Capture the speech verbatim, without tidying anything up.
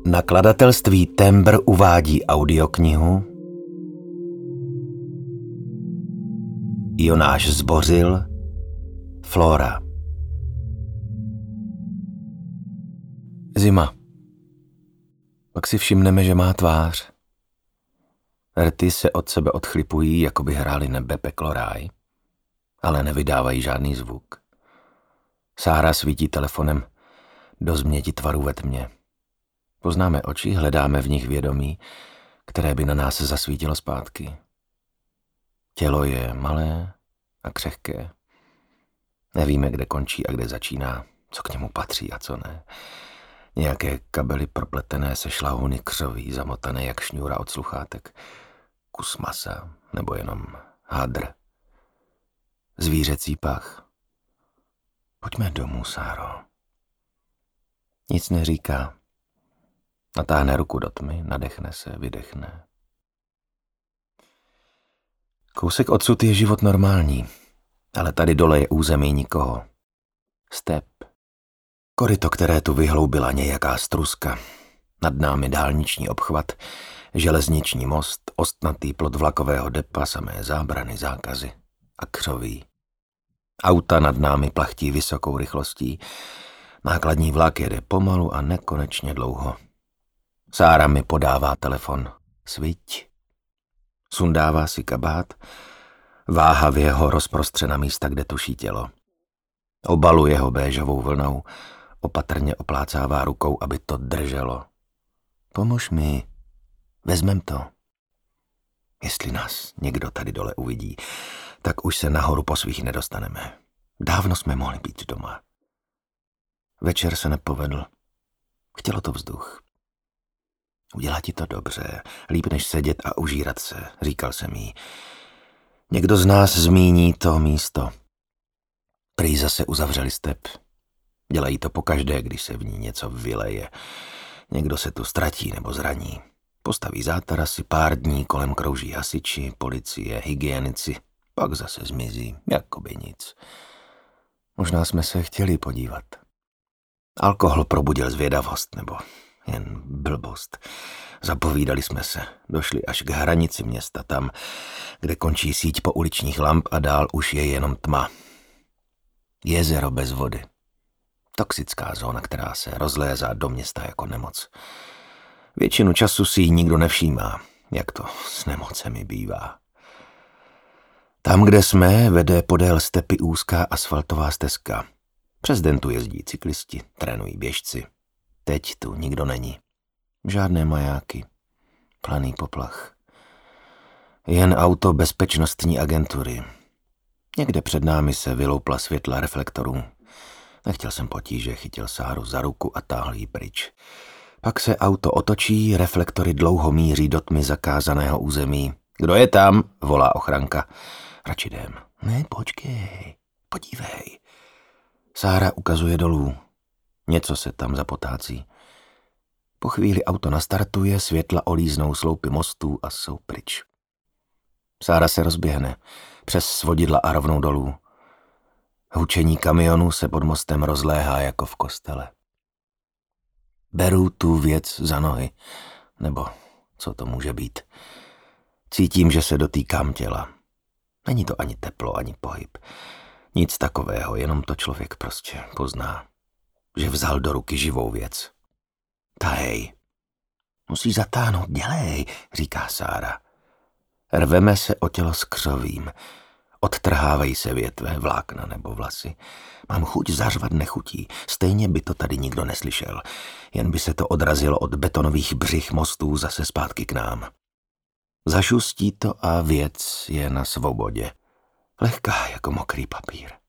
Nakladatelství Tembr uvádí audioknihu Jonáš Zbořil, Flora. Zima. Pak si všimneme, že má tvář. Rty se od sebe odchlipují, jako by hráli nebe, peklo, ráj, ale nevydávají žádný zvuk. Sára svítí telefonem do změti tvaru ve tmě. Poznáme oči, hledáme v nich vědomí, které by na nás zasvítilo zpátky. Tělo je malé a křehké. Nevíme, kde končí a kde začíná, co k němu patří a co ne. Nějaké kabely propletené se šlahouny křoví, zamotané jak šňůra od sluchátek. Kus masa, nebo jenom hadr. Zvířecí pach. Pojďme domů, Sáro. Nic neříká. Natáhne ruku do tmy, nadechne se, vydechne. Kousek odsud je život normální, ale tady dole je území nikoho. Step. Koryto, které tu vyhloubila nějaká struska. Nad námi dálniční obchvat, železniční most, ostnatý plot vlakového depa, samé zábrany, zákazy a křoví. Auta nad námi plachtí vysokou rychlostí. Nákladní vlak jede pomalu a nekonečně dlouho. Sára mi podává telefon. Sviť. Sundává si kabát. Váhavě ho rozprostře na místa, kde tuší tělo. Obaluje ho béžovou vlnou. Opatrně oplácává rukou, aby to drželo. Pomož mi. Vezmem to. Jestli nás někdo tady dole uvidí, tak už se nahoru po svých nedostaneme. Dávno jsme mohli být doma. Večer se nepovedl. Chtělo to vzduch. Udělá ti to dobře, líp než sedět a užírat se, říkal jsem jí. Někdo z nás zmíní to místo. Prý zase uzavřeli step. Dělají to pokaždé, když se v ní něco vyleje. Někdo se tu ztratí nebo zraní. Postaví zátarasy, pár dní kolem krouží hasiči, policie, hygienici, pak zase zmizí, jako by nic. Možná jsme se chtěli podívat. Alkohol probudil zvědavost, nebo jen blbost. Zapovídali jsme se, došli až k hranici města, tam, kde končí síť pouličních lamp a dál už je jenom tma. Jezero bez vody. Toxická zóna, která se rozlézá do města jako nemoc. Většinu času si ji nikdo nevšímá, jak to s nemocemi bývá. Tam, kde jsme, vede podél stepy úzká asfaltová stezka. Přes den tu jezdí cyklisti, trénují běžci. Teď tu nikdo není. Žádné majáky. Planý poplach. Jen auto bezpečnostní agentury. Někde před námi se vyloupla světla reflektorů. Nechtěl jsem potíže, chytil Sáru za ruku a táhl jí pryč. Pak se auto otočí, reflektory dlouho míří do tmy zakázaného území. Kdo je tam? Volá ochranka. Radši jdem. Ne, počkej, podívej. Sára ukazuje dolů. Něco se tam zapotácí. Po chvíli auto nastartuje, světla olíznou sloupy mostů a jsou pryč. Sára se rozběhne přes svodidla a rovnou dolů. Hučení kamionu se pod mostem rozléhá jako v kostele. Beru tu věc za nohy, nebo co to může být. Cítím, že se dotýkám těla. Není to ani teplo, ani pohyb. Nic takového, jenom to člověk prostě pozná. Že vzal do ruky živou věc. Tahej. Musíš zatáhnout, dělej, říká Sára. Rveme se o tělo s křovím. Odtrhávají se větve, vlákna nebo vlasy. Mám chuť zařvat nechutí, stejně by to tady nikdo neslyšel. Jen by se to odrazilo od betonových břich mostů zase zpátky k nám. Zašustí to a věc je na svobodě. Lehká jako mokrý papír.